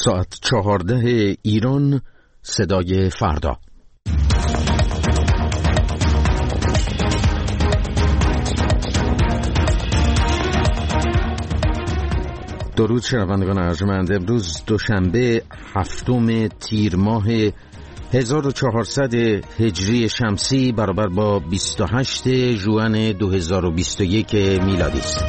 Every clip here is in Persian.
ساعت 14 ایران، صدای فردا. درود شنوندگان ارجمند. امروز دوشنبه 7 تیر ماه 1400 هجری شمسی برابر با 28 ژوئن 2021 میلادی است.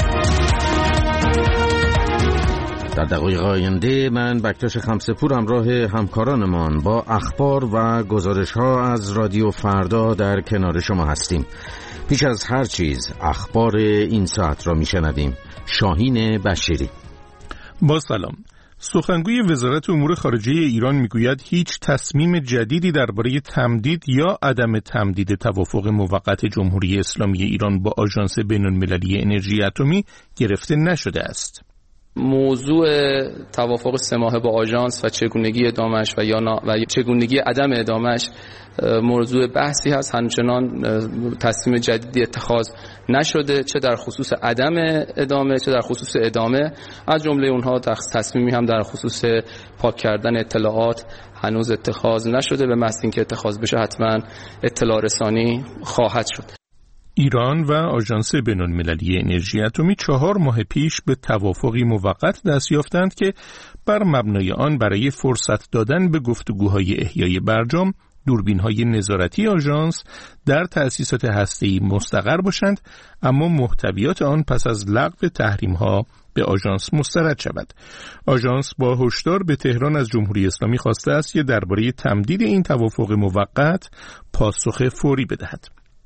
در دقایق آینده من بکتاش خمسه‌پور همراه همکارانمان با اخبار و گزارش‌ها از رادیو فردا در کنار شما هستیم. پیش از هر چیز اخبار این ساعت را میشنویم. شاهین بشیری. با سلام. سخنگوی وزارت امور خارجه ایران میگوید هیچ تصمیم جدیدی درباره تمدید یا عدم تمدید توافق موقت جمهوری اسلامی ایران با آژانس بین‌المللی انرژی اتمی گرفته نشده است. موضوع توافق 3 ماهه با آژانس و چگونگی ادامه‌اش و چگونگی عدم ادامه‌اش موضوع بحثی هست. همچنان تصمیم جدیدی اتخاذ نشده، چه در خصوص عدم ادامه چه در خصوص ادامه. از جمله اونها تصمیمی هم در خصوص پاک کردن اطلاعات هنوز اتخاذ نشده. به محض اینکه اتخاذ بشه حتما اطلاع رسانی خواهد شد. ایران و آژانس بین‌المللی انرژی اتمی 4 ماه پیش به توافقی موقت دست یافتند که بر مبنای آن برای فرصت دادن به گفتگوهای احیای برجام دوربین‌های نظارتی آژانس در تأسیسات هسته‌ای مستقر باشند، اما محتویات آن پس از لغو تحریم‌ها به آژانس مسترد شود. آژانس با هشدار به تهران از جمهوری اسلامی خواسته است که درباره تمدید این توافق موقت پاسخ فوری بدهد.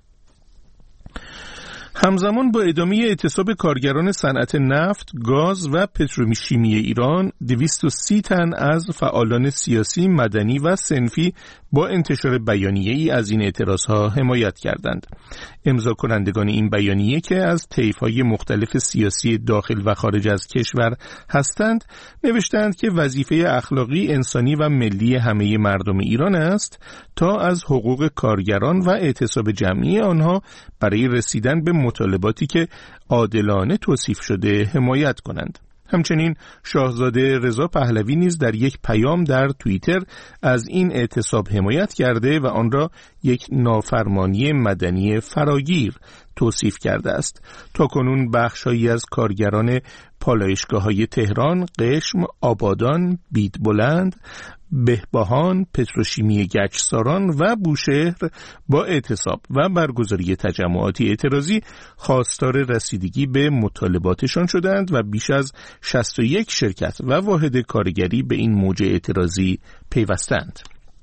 همزمان با ادامه اعتصاب کارگران صنعت نفت، گاز و پتروشیمی ایران، 230 تن از فعالان سیاسی، مدنی و صنفی با انتشار بیانیه‌ای از این اعتراضها حمایت کردند. امضا کنندگان این بیانیه که از طیف‌های مختلف سیاسی داخل و خارج از کشور هستند، نوشتند که وظیفه اخلاقی، انسانی و ملی همه مردم ایران است تا از حقوق کارگران و اعتصاب جمعی آنها برای رسیدن به مطالباتی که عادلانه توصیف شده حمایت کنند. همچنین شاهزاده رضا پهلوی نیز در یک پیام در توییتر از این اعتصاب حمایت کرده و آن را یک نافرمانی مدنی فراگیر توصیف کرده است. تاکنون بخش‌هایی از کارگران پالایشگاه‌های تهران، قشم، آبادان، بیدبلند، بهبهان، پتروشیمی گچساران و بوشهر با اعتصاب و برگزاری تجمعاتی اعتراضی خواستار رسیدگی به مطالباتشان شدند و بیش از 61 شرکت و واحد کارگری به این موج اعتراضی پیوستند.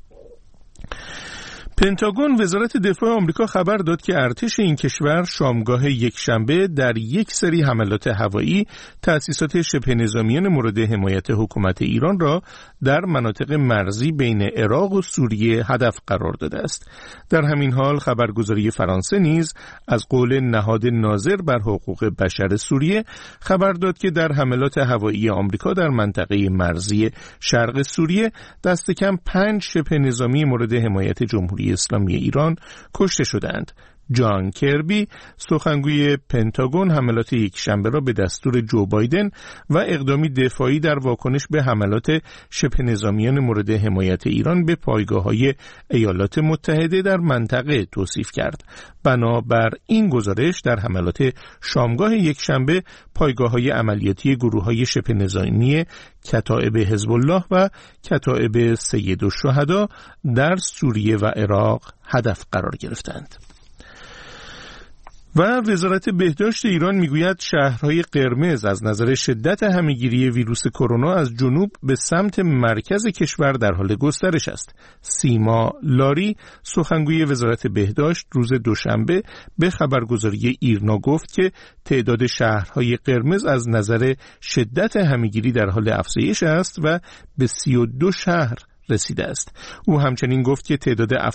پنتاگون وزارت دفاع آمریکا خبر داد که ارتش این کشور شامگاه یکشنبه در یک سری حملات هوایی تأسیسات شبه نظامیان مورد حمایت حکومت ایران را در مناطق مرزی بین عراق و سوریه هدف قرار داده است. در همین حال خبرگزاری فرانسه نیز از قول نهاد ناظر بر حقوق بشر سوریه خبر داد که در حملات هوایی آمریکا در منطقه مرزی شرق سوریه دست کم 5 شبه نظامی مورد حمایت جمهوری اسلامی ایران کشته شدند. جان کربی سخنگوی پنتاگون حملات یکشنبه را به دستور جو بایدن و اقدامی دفاعی در واکنش به حملات شبه نظامیان مورد حمایت ایران به پایگاه‌های ایالات متحده در منطقه توصیف کرد. بنابر این گزارش در حملات شامگاه یکشنبه پایگاه‌های عملیاتی گروه‌های شبه نظامی کتائب حزب الله و کتائب سید الشهدا در سوریه و عراق هدف قرار گرفتند. و وزارت بهداشت ایران میگوید شهرهای قرمز از نظر شدت همه‌گیری ویروس کرونا از جنوب به سمت مرکز کشور در حال گسترش است. سیما لاری سخنگوی وزارت بهداشت روز دوشنبه به خبرگزاری ایرنا گفت که تعداد شهرهای قرمز از نظر شدت همه‌گیری در حال افزایش است و به 32 شهر رسیده است. او همچنین گفت که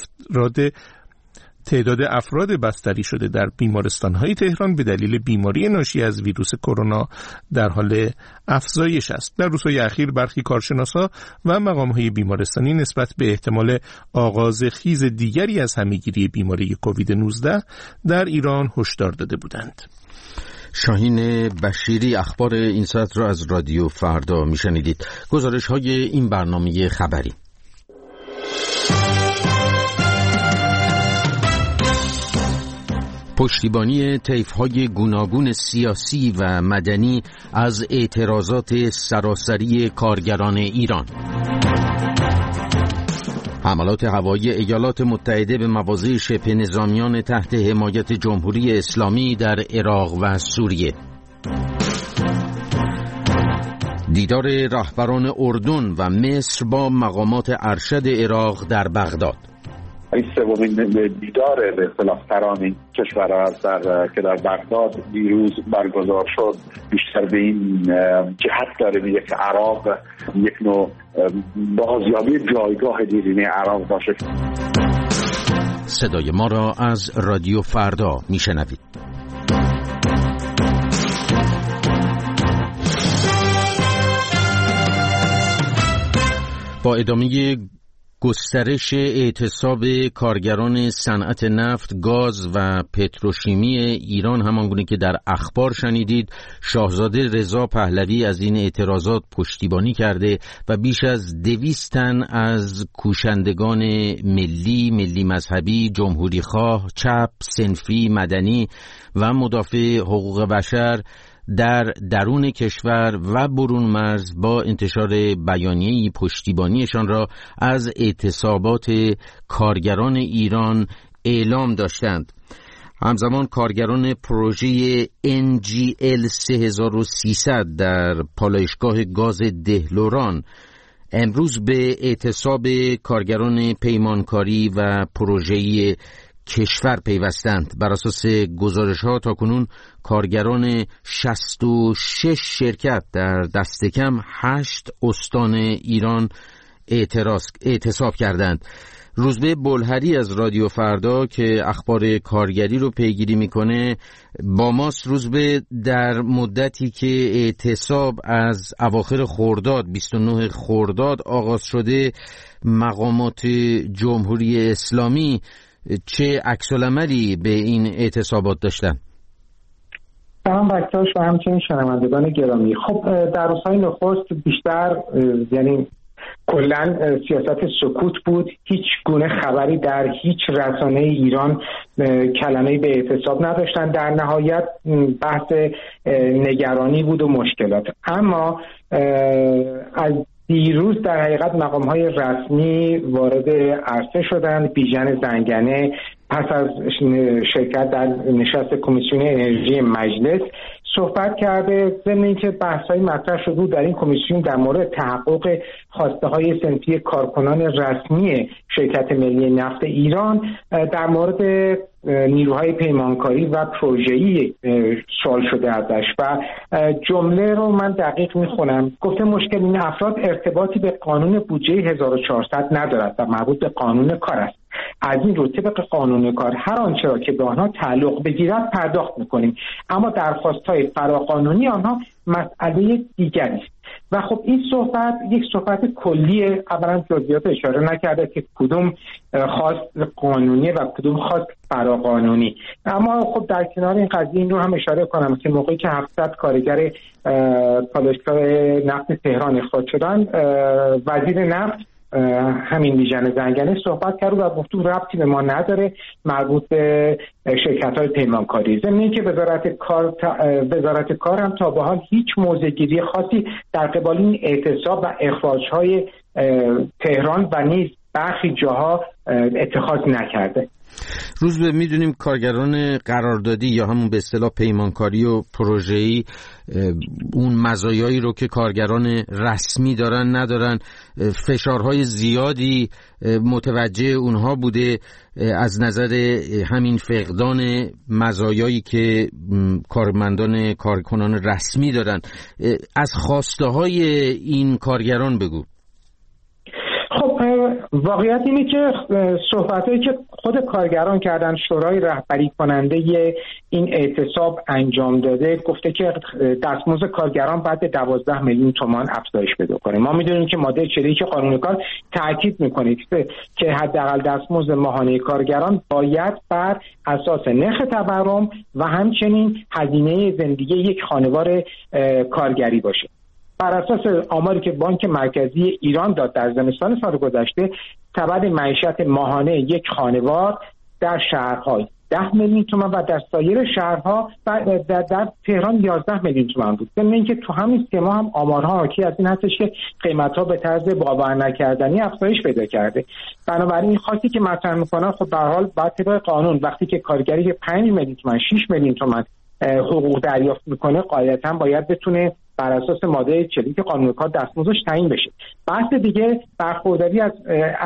تعداد افراد بستری شده در بیمارستان‌های تهران به دلیل بیماری ناشی از ویروس کرونا در حال افزایش است. در روزهای اخیر برخی کارشناسا و مقام‌های بیمارستانی نسبت به احتمال آغاز خیز دیگری از همه‌گیری بیماری کووید 19 در ایران هشدار داده بودند. شاهین بشیری اخبار این ساعت را از رادیو فردا میشنیدید. گزارش های این برنامه خبری. پشتیبانی طیف‌های گوناگون سیاسی و مدنی از اعتراضات سراسری کارگران ایران. حملات هوایی ایالات متحده به مواضع شبه نظامیان تحت حمایت جمهوری اسلامی در عراق و سوریه. دیدار رهبران اردن و مصر با مقامات ارشد عراق در بغداد. این سومین دیدار به اصطلاح سران این کشورها که در بغداد دیروز برگزار شد بیشتر به این جهت داره میگه که عراق یک نوع بازیابی جایگاه دیرینه عراق باشه. صدای ما را از رادیو فردا میشنوید. با ادامه گسترش اعتصاب کارگران صنعت نفت، گاز و پتروشیمی ایران، همانگونه که در اخبار شنیدید، شاهزاده رضا پهلوی از این اعتراضات پشتیبانی کرده و بیش از 200 تن از کوشندگان ملی مذهبی، جمهوری خواه، چپ، صنفی، مدنی و مدافع حقوق بشر در درون کشور و برون مرز با انتشار بیانیه‌ای پشتیبانیشان را از اعتصابات کارگران ایران اعلام داشتند. همزمان کارگران پروژه NGL 3300 در پالایشگاه گاز دهلوران امروز به اعتصاب کارگران پیمانکاری و پروژه‌ای کشور پیوستند. بر اساس گزارش‌ها تاکنون کارگران 66 شرکت در دست کم 8 استان ایران اعتصاب کردند. روزبه بلهری از رادیو فردا که اخبار کارگری رو پیگیری میکنه با ماست. روزبه، در مدتی که اعتصاب از اواخر خرداد 29 خرداد آغاز شده، مقامات جمهوری اسلامی چه عکس‌العملی به این اعتصابات داشتن؟ سلام بکتاش و همچنین شنوندگان گرامی. خب در روزهای نخست بیشتر یعنی کلا سیاست سکوت بود. هیچ گونه خبری در هیچ رسانه ایران کلمه‌ای به اعتصاب نداشتن. در نهایت بحث نگرانی بود و مشکلات. اما از دیروز در حقیقت مقام‌های رسمی وارد عرصه شدند. بیژن زنگنه پس از شرکت در نشست کمیسیون انرژی مجلس صحبت کرده، ضمن اینکه بحث‌های مطرح شده بود در این کمیسیون در مورد تحقق خواسته‌های صنفی کارکنان رسمی شرکت ملی نفت ایران در مورد نیروهای پیمانکاری و پروژه‌ای سوال شده ازش و جمله رو من دقیق میخونم. گفته مشکل این افراد ارتباطی به قانون بودجه 1400 ندارد و مربوط به قانون کار است. از این رو طبق قانون کار هر آنچه را که به آنها تعلق بگیرد پرداخت میکنیم، اما درخواست‌های فراقانونی آنها مسئله دیگری است. و خب این صحبت یک صحبت کلیه. اولا جزئیات اشاره نکرده که کدوم خواست قانونی و کدوم خواست فراقانونی. اما خب در کنار این قضیه این رو هم اشاره کنم که موقعی که 700 کارگر پالایشگاه نفت تهران اخراج شدن، وزیر نفت همین بیژن زنگنه صحبت کرد و گفت ربطی به ما نداره، مربوط به شرکت‌های پیمانکاری. ضمن اینکه وزارت کار هم تا به حال هیچ موضع‌گیری خاصی در قبال این اعتصاب و اخراج‌های تهران و نیز برخی جاها اتخاذ نکرده. روز به میدونیم کارگران قراردادی یا همون به اصطلاح پیمانکاری و پروژه‌ای اون مزایایی رو که کارگران رسمی دارن ندارن، فشارهای زیادی متوجه اونها بوده از نظر همین فقدان مزایایی که کارکنان رسمی دارن. از خواسته های این کارگران بگو. خب واقعیت اینه که صحبتایی که خود کارگران کردن، شورای رهبری کننده این اعتصاب انجام داده، گفته که دستمزد کارگران بعد 12 میلیون تومان افزایش پیدا کنه. ما میدونیم که ماده 41 قانون کار تاکید میکنه که حداقل دستمزد ماهانه کارگران باید بر اساس نرخ تورم و همچنین هزینه زندگی یک خانوار کارگری باشه. بر اساس آماری که بانک مرکزی ایران داد در زمستان سال گذشته، سبد معیشت ماهانه یک خانوار در شهرها 10 میلیون تومان و در سایر شهرها در تهران 11 میلیون تومان بود. ضمن اینکه تو همین 3 ماه هم آمارها حاکی از این هستش که قیمت‌ها به طرز باور نکردنی افزایش پیدا کرده. بنابراین این خاصی که مطرح می‌کنن خب به هر حال باید طبق قانون وقتی که کارگری 5 میلیون تومان 6 میلیون تومان حقوق دریافت میکنه قاعدتاً باید بتونه بر اساس ماده 40 قانون کار دستمزدش تعیین بشه. بحث دیگه برخورداری از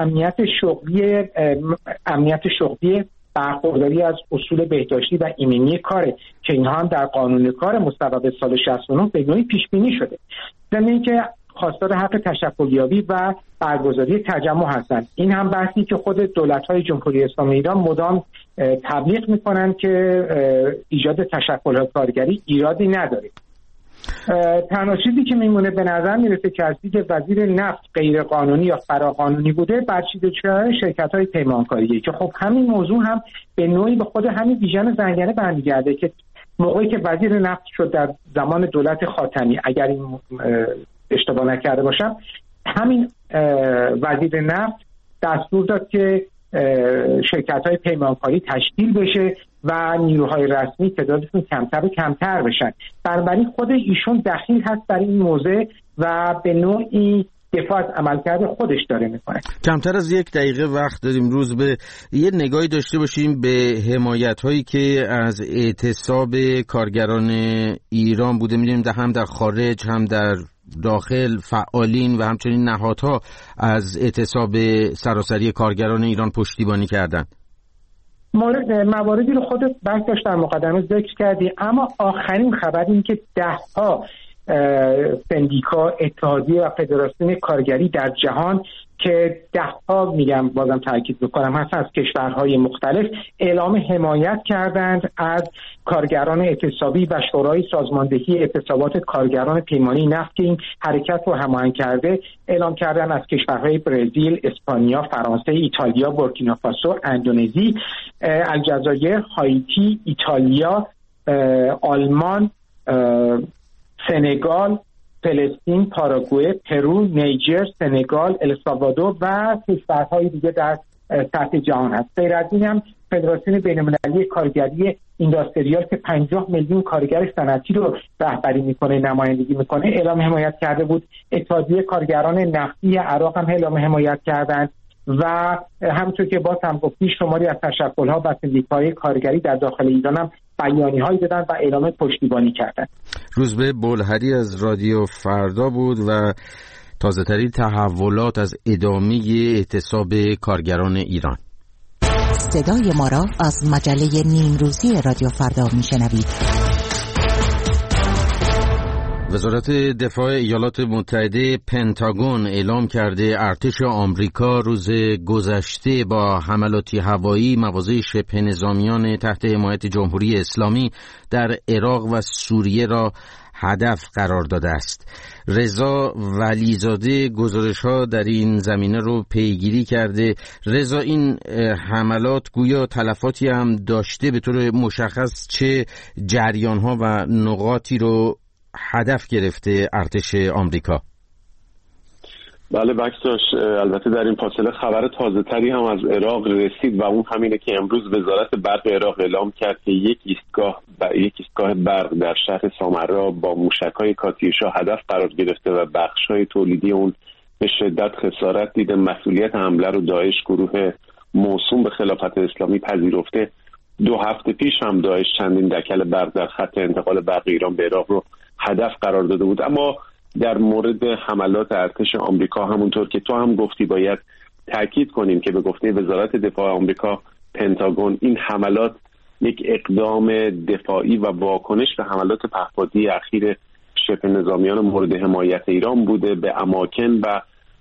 امنیت شغلی، برخورداری از اصول بهداشتی و ایمنی کاره که اینها هم در قانون کار مصوب سال 69 به نوعی پیش بینی شده. ضمن اینکه خواستار حق تشکلیابی و برگزاری تجمع هستند. این هم بحثی که خود دولت‌های جمهوری اسلامی ایران مدام تبلیغ می‌کنند که ایجاد تشکل‌های کارگری ایرادی نداره. تنها چیزی که میمونه به نظر میرسه که از دید وزیر نفت غیر قانونی یا فراقانونی بوده برچیده شدن شرکت‌های پیمانکاریه که خب همین موضوع هم به نوعی به خود همین ویژن زنگنه برمیگرده که موقعی که وزیر نفت شد در زمان دولت خاتمی، اگر این اشتباه نکرده باشم، همین وزیر نفت دستور داد که شرکت‌های پیمانکاری تشکیل بشه و نیروهای رسمی تعدادشون کمتر و کمتر بشن. بنابراین خود ایشون دخیل هست در این موضوع و به نوعی دفاع از عملکرد خودش داره میکنه. کمتر از 1 دقیقه وقت داریم. روز به یه نگاهی داشته باشیم به حمایت‌هایی که از اعتصاب کارگران ایران بوده. می‌بینیم هم در خارج هم در داخل فعالین و همچنین نهادها از اعتصاب سراسری کارگران ایران پشتیبانی کردند. مواردی رو خودت برداشت در مقدمه ذکر کردی، اما آخرین خبر این که 10 سندیکا، اتحادیه و فدراسیون کارگری در جهان که 10 میگم بازم تاکید میکنم هستن از کشورهای مختلف اعلام حمایت کردند از کارگران اعتصابی و شورای سازماندهی اعتصابات کارگران پیمانی نفت که این حرکت رو هماهنگ کرده اعلام کردن از کشورهای برزیل، اسپانیا، فرانسه، ایتالیا، بورکینافاسو، اندونزی، الجزایر، هایتی، ایتالیا، آلمان، سنگال، فلسطین، پاراگوئه، پرو، نیجر، سنگال، السالوادور و کشورهای دیگه در سطح جهان هست. غیر از این هم فدراسیون بین‌المللی کارگری اینداستریال که 50 میلیون کارگر صنعتی رو رهبری میکنه، نمایندگی میکنه، اعلام حمایت کرده بود. اتحادیه کارگران نفتی عراق هم اعلام حمایت کردند و همونطور که باز هم گفتی شماری از تشکل‌ها و سندیکاهای کارگری در داخل ایران هم بیانیه‌هایی دادن و اعلام پشتیبانی کردند. روزبه بلهری از رادیو فردا بود و تازه‌ترین تحولات از ادامه اعتصاب کارگران ایران. صدای ما را از مجله نیمروزی رادیو فردا میشنوید. وزارت دفاع ایالات متحده پنتاگون اعلام کرده ارتش آمریکا روز گذشته با حملاتی هوایی مواضع شبه نظامیان تحت حمایت جمهوری اسلامی در عراق و سوریه را هدف قرار داده است. رضا ولیزاده گزارش‌ها در این زمینه رو پیگیری کرده. رضا، این حملات گویا تلفاتی هم داشته، به طور مشخص چه جریان‌ها و نقاطی رو هدف گرفته ارتش آمریکا؟ بله بکساش، البته در این فاصله خبر تازه تری هم از عراق رسید و اون همینه که امروز وزارت برق عراق اعلام کرد که یک ایستگاه برق در شهر سامرا با موشک‌های کاتیوشا هدف قرار گرفته و بخش‌های تولیدی اون به شدت خسارت دیده. مسئولیت حمله رو داعش، گروه موسوم به خلافت اسلامی، پذیرفته. 2 هفته پیش هم داعش چندین دکل برق در خط انتقال برق ایران به عراق رو هدف قرار داده بود. اما در مورد حملات ارتش آمریکا همونطور که تو هم گفتی باید تاکید کنیم که به گفته وزارت دفاع آمریکا پنتاگون این حملات یک اقدام دفاعی و واکنش به حملات پهپادی اخیر شبه نظامیان مورد حمایت ایران بوده به اماکن و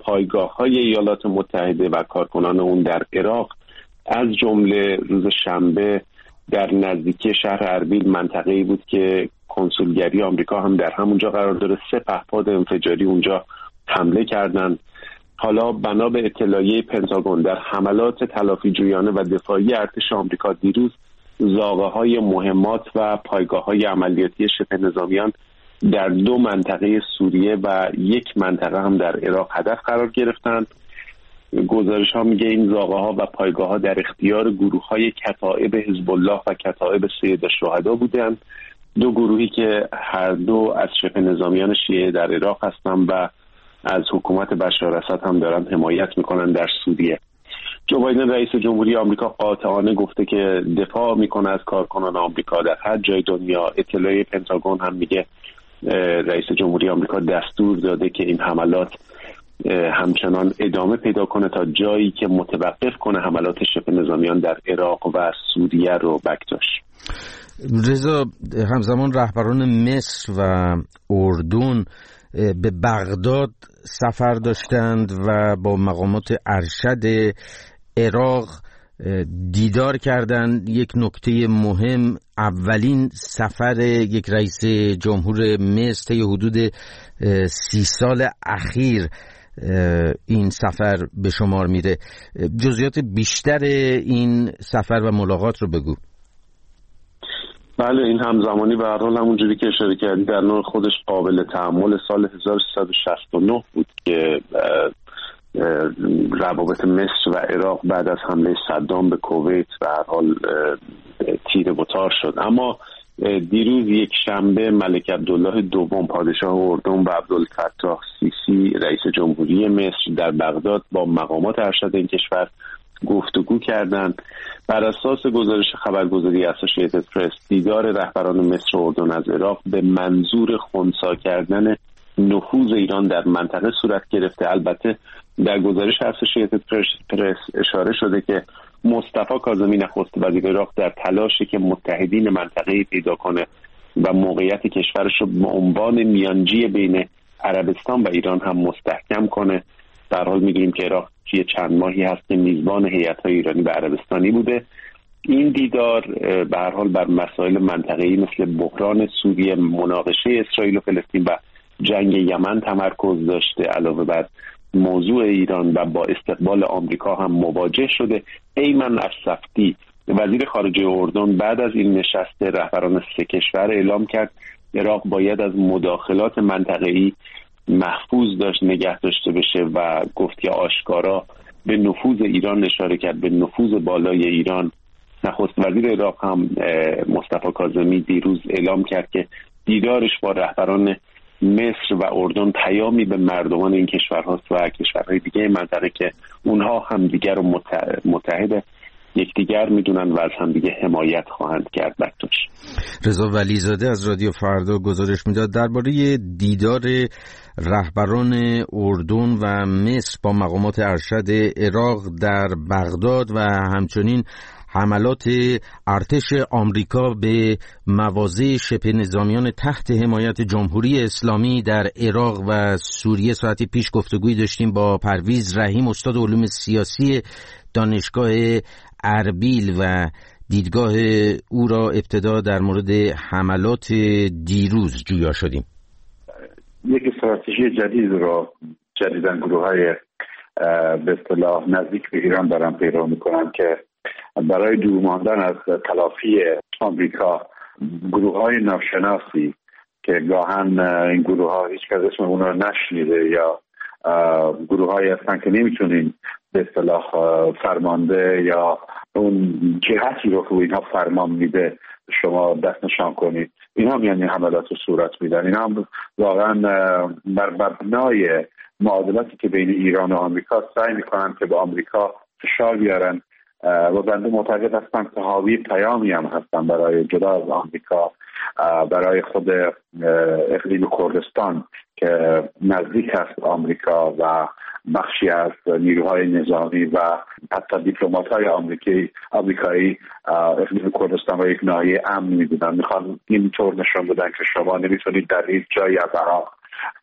پایگاه‌های ایالات متحده و کارکنان اون در عراق، از جمله روز شنبه در نزدیکی شهر اربیل، منطقه‌ای بود که کنسولگری آمریکا هم در همونجا قرار داره، 3 پهپاد انفجاری اونجا حمله کردند. حالا بنا به اطلاعیه پنتاگون در حملات تلافی جویانه و دفاعی ارتش آمریکا دیروز زاغه‌های مهمات و پایگاه‌های عملیاتی شبه نظامیان در 2 منطقه سوریه و 1 منطقه هم در عراق هدف قرار گرفتند. گزارش ها میگه این زاغه‌ها و پایگاه‌ها در اختیار گروه‌های کتائب حزب الله و کتائب سید الشهدا بودند، 2 گروهی که هر دو از شبه نظامیان شیعه در عراق هستند و از حکومت بشار اسد هم دارن حمایت میکنن در سوریه. جو بایدن رئیس جمهوری آمریکا قاطعانه گفته که دفاع میکنه از کارکنان آمریکا در هر جای دنیا. اطلاعیه پنتاگون هم میگه رئیس جمهوری آمریکا دستور داده که این حملات همچنان ادامه پیدا کنه تا جایی که متوقف کنه حملات شبه نظامیان در عراق و سوریه رو. بکتاش رضا، همزمان رهبران مصر و اردن به بغداد سفر داشتند و با مقامات ارشد عراق دیدار کردند. یک نکته مهم، اولین سفر یک رئیس جمهور مصر طی حدود 30 سال اخیر این سفر به شمار میره. جزئیات بیشتر این سفر و ملاقات رو بگو. بله، این همزمانی به هر حال همونجوری که اشاره کردی در نوع خودش قابل تأمل سال 1369 بود که روابط مصر و عراق بعد از حمله صدام به کویت به هر حال تیره و تار شد. اما دیروز یک شنبه ملک عبدالله دوم پادشاه اردن و عبدالفتاح سیسی رئیس جمهوری مصر در بغداد با مقامات ارشد این کشور گفتگو کردند. بر اساس گزارش خبرگزاری اسوسییتد پرس، دیدار رهبران مصر و اردن از عراق به منظور خنثی کردن نفوذ ایران در منطقه صورت گرفته. البته در گزارش اسوسییتد پرس اشاره شده که مصطفی کاظمی نخست وزیر عراق در تلاشی که متحدین منطقه‌ای پیدا کنه و موقعیت کشورش رو به عنوان میانجی بین عربستان و ایران هم مستحکم کنه. در حال می‌دونیم که عراق چند ماهی هست که میزبان هیئت‌های ایرانی و عربستانی بوده. این دیدار به هر حال بر مسائل منطقه‌ای مثل بحران سوریه، مناقشه اسرائیل و فلسطین و جنگ یمن تمرکز داشته. علاوه بر موضوع ایران و با استقبال آمریکا هم مواجه شده. ایمن الصفدی وزیر خارجه اردن بعد از این نشست رهبران 3 کشور اعلام کرد عراق باید از مداخلات منطقه‌ای محفوظ نگه داشته بشه و گفت که آشکارا به نفوذ ایران اشاره کرد، به نفوذ بالای ایران. نخست وزیر عراق هم مصطفی کاظمی دیروز اعلام کرد که دیدارش با رهبران مصر و اردن پیامی به مردمان این کشورهاست و کشورهای دیگه منطقه که اونها هم دیگر رو متحد یکدیگر میدونن و از هم دیگه حمایت خواهند کرد. بکتاش رضا ولیزاده از رادیو فردا گزارش میداد درباره دیدار رهبران اردن و مصر با مقامات ارشد عراق در بغداد و همچنین حملات ارتش آمریکا به مواضع شبه نظامیان تحت حمایت جمهوری اسلامی در عراق و سوریه. ساعتی پیش گفتگویی داشتیم با پرویز رحیم، استاد علوم سیاسی دانشگاه اربیل و دیدگاه او را ابتدا در مورد حملات دیروز جویا شدیم. یک استراتژی جدید را جدیداً گروه‌های به اصطلاح نزدیک به ایران دارن پیرو میکنن که برای دور ماندن از تلافی آمریکا گروه‌های ناشناسی که گاهن این گروه‌ها هیچ کس اسم اون را نشنیده یا گروه‌هایی هستن که نمیتونین به اصطلاح فرمانده یا اون جهتی رو که اینها فرمان میده شما دست نشان کنید، اینا میان حملات رو صورت میدن. اینا هم واقعا بر مبنای معادلاتی که بین ایران و آمریکا سعی میکنن که به آمریکا فشار بیارن و بنده معتقد هستم که حاوی پیامی هم هستن برای جدا از آمریکا، برای خود اقلیم کردستان که نزدیک است آمریکا و بخشی از نیروهای نظامی و حتی دیپلمات‌های آمریکایی اقلیم کردستان و یک ناحیه امن می‌دونن. میخوان اینطور نشون بدن که شما نمیتونید در هیچ جایی از عراق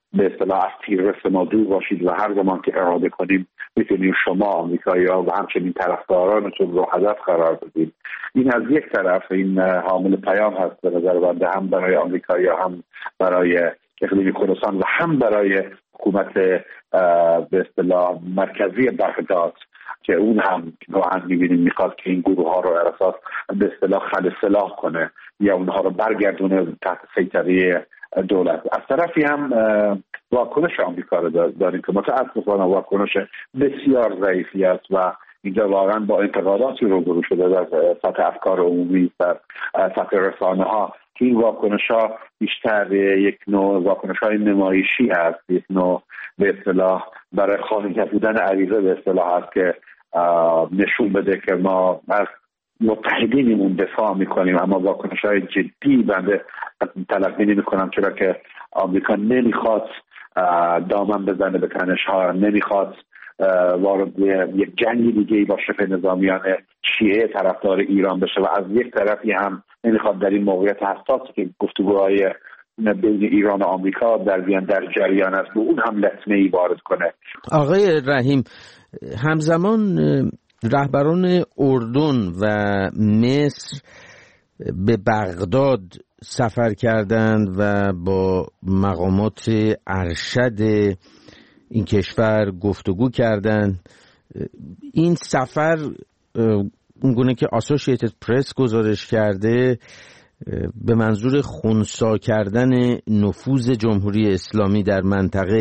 به اصطلاح از تیررس ما دور باشید و هر زمان که اراده کنیم میتونیم شما آمریکایی‌ها و همچنین طرفدارانتون رو هدف قرار بدید. این از یک طرف این حامل پیام هست به نظر بنده، هم برای آمریکایی‌ها، هم برای اقلیم خراسان و هم برای حکومت به اصطلاح مرکزی بغداد که اون هم گاهن می‌بینیم میخواد که این گروه ها رو اساس به اصطلاح خل سلاح کنه یا اونها رو برگردونه تحت سیطره دولت. از طرفی هم واکنش آمریکا رو داریم که متأسفانه واکنش بسیار ضعیفی است و اینجا واقعا با انتقاداتی روبرو شده در سطح افکار عمومی در سطح رسانه ها که این واکنش ها بیشتر یک نوع واکنش های نمایشی هست، یک نوع به اصطلاح برای خواهی بودن عریضه به اصطلاح هست که نشون بده که ما از متحدینمون دفاع میکنیم، اما واکنش های جدی بنده تلقی نمیکنم، چرا که آمریکا نمیخواد دامن بزنه به تنش ها، نمیخواد وارد یک جنگ دیگه با شبه نظامیان شیعه طرفدار ایران بشه و از یک طرفی هم نمیخواد در این موقعیت حساسی که گفتگوهای بین ایران و آمریکا در جریان است به اون هم لطمه‌ای وارد کنه. آقای رحیم، همزمان رهبران اردن و مصر به بغداد سفر کردند و با مقامات ارشد این کشور گفتگو کردند. این سفر اونگونه که اسوشییتد پرس گزارش کرده به منظور خنثی کردن نفوذ جمهوری اسلامی در منطقه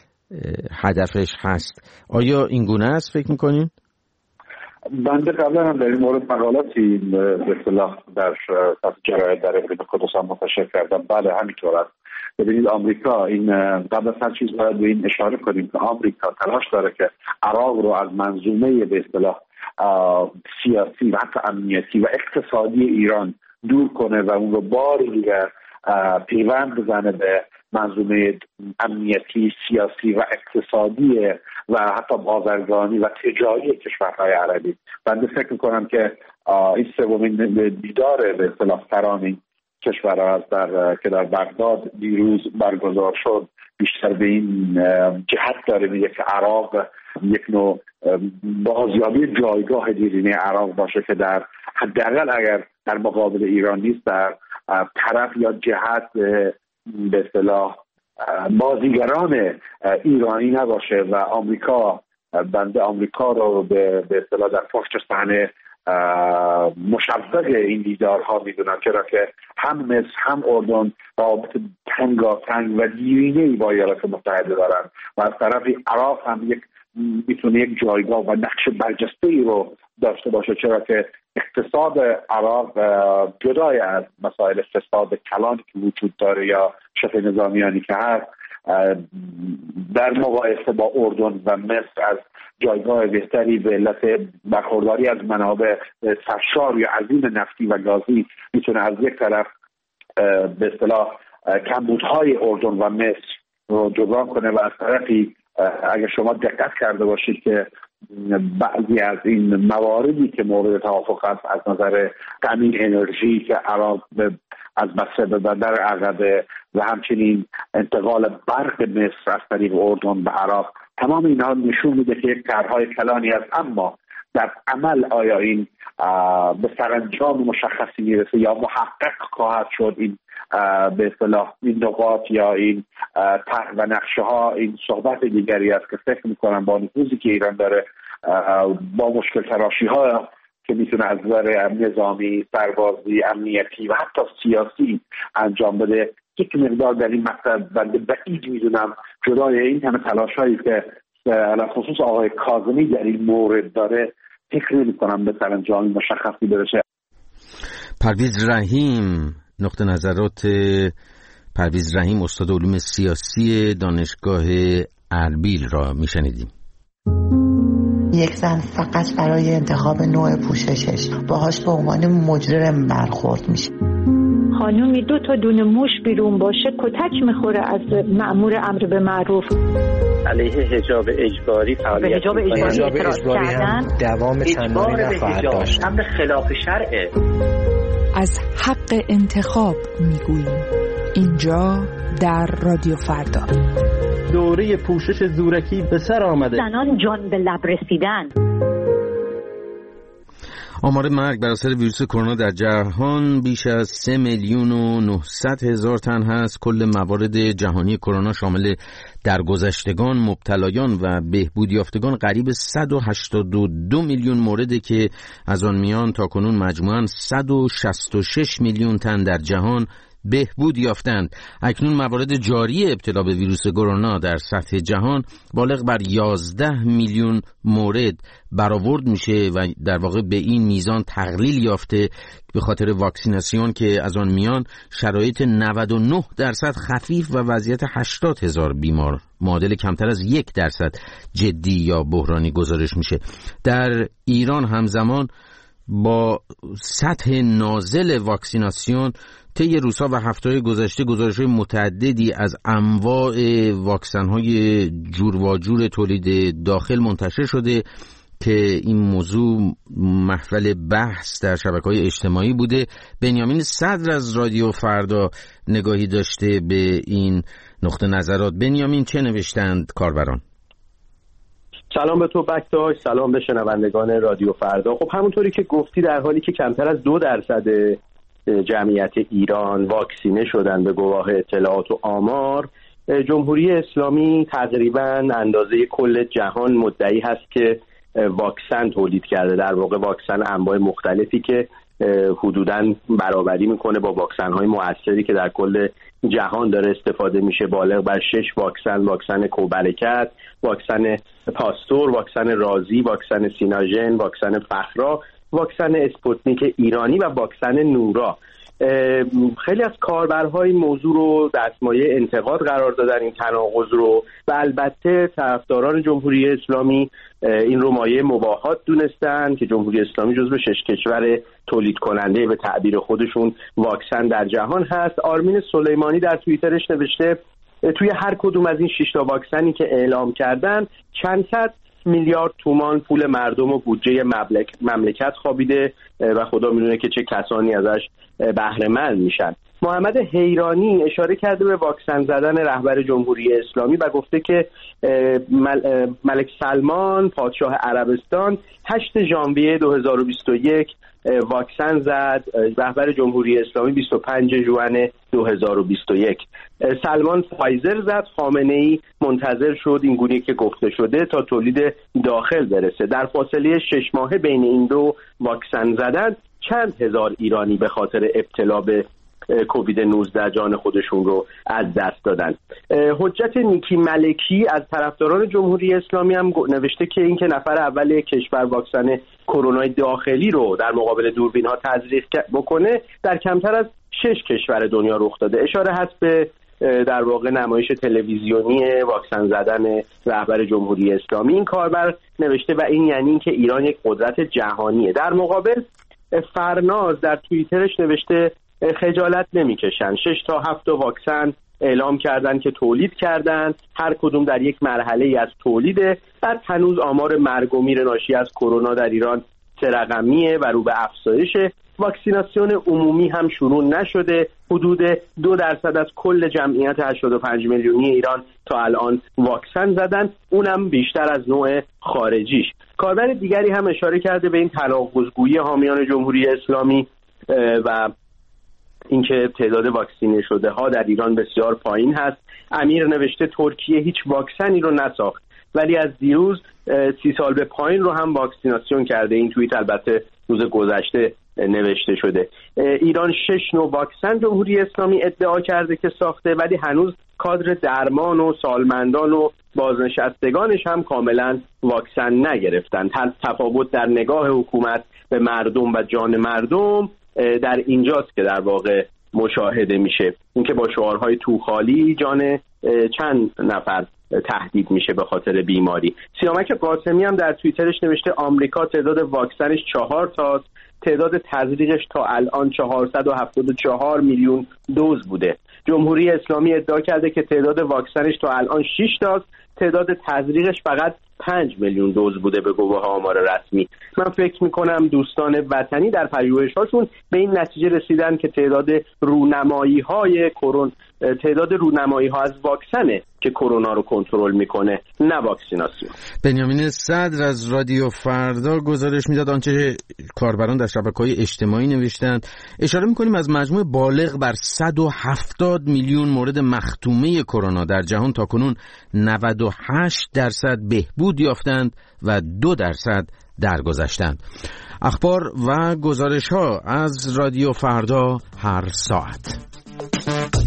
هدفش هست. آیا این گونه است فکر میکنین؟ بنده قبلا هم در این مورد مقالاتی به اصطلاح در جراید در اقلیم خراسان منتشر کردم. بله همینطور است. ببینید آمریکا این قبل از هر چیز باید به این اشاره کنیم که آمریکا تلاش داره که عراق رو از منظومه به اصطلاح سیاسی و حتی امنیتی و اقتصادی ایران دور کنه و اون رو بار دیگر پیوند بزنه به منظومه امنیتی، سیاسی و اقتصادی و حتی بازرگانی و تجاری کشورهای عربی. بنده فکر می‌کنم که این سومین دیدار به اصطلاح سران کشورها است که در بغداد دیروز برگزار شد، بیشتر به این جهت داره میگه که عراق یک نوع بازیابی جایگاه دیرینه عراق باشه که در حداقل اگر در مقابل ایران نیست در طرف یا جهت به اصطلاح بازیگران ایرانی نباشه و آمریکا بنده آمریکا رو به اصطلاح در پشت صحنه مشوق این دیدارها میدونم، چرا که هم مصر هم اردن رابط تنگاتنگ و دیرینه‌ای با ایالات متحده دارن و از طرفی عراق هم میتونه یک جایگاه و نقش برجسته‌ای رو داشته باشه، چرا که اقتصاد عراق جدای از مسائل فساد کلانی که وجود داره یا شبه نظامیانی که هست در مقایسه با اردن و مصر از جایگاه بهتری به علت برخورداری از منابع سرشار یا عظیم نفتی و گازی میتونه از یک طرف به اصطلاح کمبودهای اردن و مصر رو جبران کنه و از طرفی اگر شما دقت کرده باشید که بعضی از این مواردی که مورد توافق است از نظر تامین انرژی که عراق از بصره به بندر عقبه و همچنین انتقال برق مصر از طریق اردن به عراق، تمام اینها نشون میده که یک طرح‌های کلانی است، اما در عمل آیا این به سرانجام مشخصی میرسه یا محقق خواهد شد این به اصطلاح این نقاط یا این طرح و نقشه ها، این صحبت دیگری است که فکر میکنم با نفوذی که ایران داره با مشکل تراشی ها که میتونه از نظر نظامی، سربازی، امنیتی و حتی سیاسی انجام بده یک مقدار در این مقطع بنده بعید میدونم جدای این همه تلاشایی که علی خصوص آقای کاظمی در این مورد داره فکر نمی‌کنم به سرانجام مشخصی برسه. پرویز رحیم، نقطه نظرات پرویز رحیم استاد علوم سیاسی دانشگاه اربیل را میشنیدیم. یک زن فقط برای انتخاب نوع پوششش باهاش به عنوان مجرم برخورد میشه. خانومی 2 تا دونه موش بیرون باشه کتک میخوره از مأمور امر به معروف. علیه حجاب اجباری فعالیت حجاب اجباری هم دوام چندانی نخواهد داشت. امر خلاف شرعه. از حق انتخاب میگوییم اینجا در رادیو فردا. دوره پوشش زورکی به سر آمده. زنان جان به لب رسیدن. آمار مرگ بر اثر ویروس کرونا در جهان بیش از 3,900,000 تن هست. کل موارد جهانی کرونا شامل درگذشتگان، مبتلایان و بهبود یافتگان قریب 182 میلیون مورده که از آن میان تاکنون مجموعاً 166 میلیون تن در جهان بهبود یافتند. اکنون موارد جاری ابتلا به ویروس کرونا در سطح جهان بالغ بر 11 میلیون مورد برآورد میشه و در واقع به این میزان تقلیل یافته به خاطر واکسیناسیون که از آن میان شرایط 99% خفیف و وضعیت 80,000 بیمار معادل کمتر از 1% جدی یا بحرانی گزارش میشه. در ایران همزمان با سطح نازل واکسیناسیون طی روزها و هفته‌های گذشته گزارش‌های متعددی از انواع واکسن‌های جور و جور تولید داخل منتشر شده که این موضوع محفل بحث در شبکه‌های اجتماعی بوده. بنیامین صدر از رادیو فردا نگاهی داشته به این نقطه نظرات. بنیامین، چه نوشتند کاربران؟ سلام به تو بکتاش، سلام به شنوندگان رادیو فردا. خب همونطوری که گفتی، در حالی که کمتر از 2% جمعیت ایران واکسینه شدن به گواه اطلاعات و آمار، جمهوری اسلامی تقریباً اندازه کل جهان مدعی هست که واکسن تولید کرده. در واقع واکسن انواع مختلفی که حدوداً برابری میکنه با واکسن‌های مؤثری که در کل جهان داره استفاده میشه، بالغ بر 6 واکسن کوبرکت، واکسن پاستور، واکسن رازی، واکسن سیناژن، واکسن فخرا، واکسن اسپوتنیک ایرانی و واکسن نورا. خیلی از کاربرهای موضوع رو دستمایه انتقاد قرار دادن، این تناقض رو، و البته طرفداران جمهوری اسلامی این رو مایه مباهات دونستن که جمهوری اسلامی جزو 6 کشور تولید کننده به تعبیر خودشون واکسن در جهان هست. آرمین سلیمانی در توییترش نوشته توی هر کدوم از این 6 تا واکسنی که اعلام کردن چند صد میلیارد تومان پول مردم و بودجه مملکت خوابیده و خدا میدونه که چه کسانی ازش بهره مند میشن. محمد حیرانی اشاره کرده به واکسن زدن رهبر جمهوری اسلامی و گفته که ملک سلمان پادشاه عربستان 8 ژانویه 2021 واکسن زد، رهبر جمهوری اسلامی 25 ژوئن 2021. سلمان فایزر زد، خامنه‌ای منتظر شد این گونه که گفته شده تا تولید داخل برسه. در فاصله 6 ماهه بین این دو واکسن زدن چند هزار ایرانی به خاطر ابتلا به کووید 19 جان خودشون رو از دست دادن. حجت نیکی ملکی از طرفداران جمهوری اسلامی هم نوشته که اینکه نفر اول کشور واکسن کرونا داخلی رو در مقابل دوربین‌ها تزریق بکنه در کمتر از 6 کشور دنیا رخ داده. اشاره هست به در واقع نمایش تلویزیونی واکسن زدن رهبر جمهوری اسلامی. این کاربر نوشته و این یعنی که ایران یک قدرت جهانیه. در مقابل فرناز در توییترش نوشته خجالت نمیکشن، 6 تا 7 واکسن اعلام کردن که تولید کردن، هر کدوم در یک مرحله از تولیده. بعد هنوز آمار مرگ و میر ناشی از کرونا در ایران 3 رقمیه و رو به افزایشه. واکسیناسیون عمومی هم شروع نشده. حدود 2% از کل جمعیت 85 میلیونی ایران تا الان واکسن زدن، اونم بیشتر از نوع خارجیش. کاربر دیگری هم اشاره کرده به این تناقض‌گویی حامیان جمهوری اسلامی و اینکه تعداد واکسینه شده ها در ایران بسیار پایین هست. امیر نوشته ترکیه هیچ واکسنی رو نساخت ولی از دیروز 30 سال به پایین رو هم واکسیناسیون کرده. این توییت البته روز گذشته نوشته شده. ایران 6 نوع واکسن جمهوری اسلامی ادعا کرده که ساخته ولی هنوز کادر درمان و سالمندان و بازنشستگانش هم کاملا واکسن نگرفتن. تفاوت در نگاه حکومت به مردم و جان مردم در اینجاست که در واقع مشاهده میشه، اینکه با شعارهای تو خالی جان چند نفر تهدید میشه به خاطر بیماری. سیامک قاسمی هم در توییترش نوشته آمریکا تعداد واکسنش 4 تاست، تعداد تزریقش تا الان 474 میلیون دوز بوده. جمهوری اسلامی ادعا کرده که تعداد واکسنش تا الان 6 تاست، تعداد تزریقش فقط 5 میلیون دوز بوده به گواه آمار رسمی. من فکر میکنم دوستان وطنی در پژوهش‌هاشون به این نتیجه رسیدن که تعداد رونمایی‌های تعداد رونمایی ها از واکسنه که کرونا رو کنترل میکنه، نه واکسیناسیون. بنیامین صدر از رادیو فردا گزارش میداد آنچه کاربران در شبکه‌های اجتماعی نوشتند. اشاره میکنیم از مجموع بالغ بر 170 میلیون مورد مختومه کرونا در جهان تاکنون 98% بهبود یافتند و 2% درگذشتند. اخبار و گزارش‌ها از رادیو فردا هر ساعت.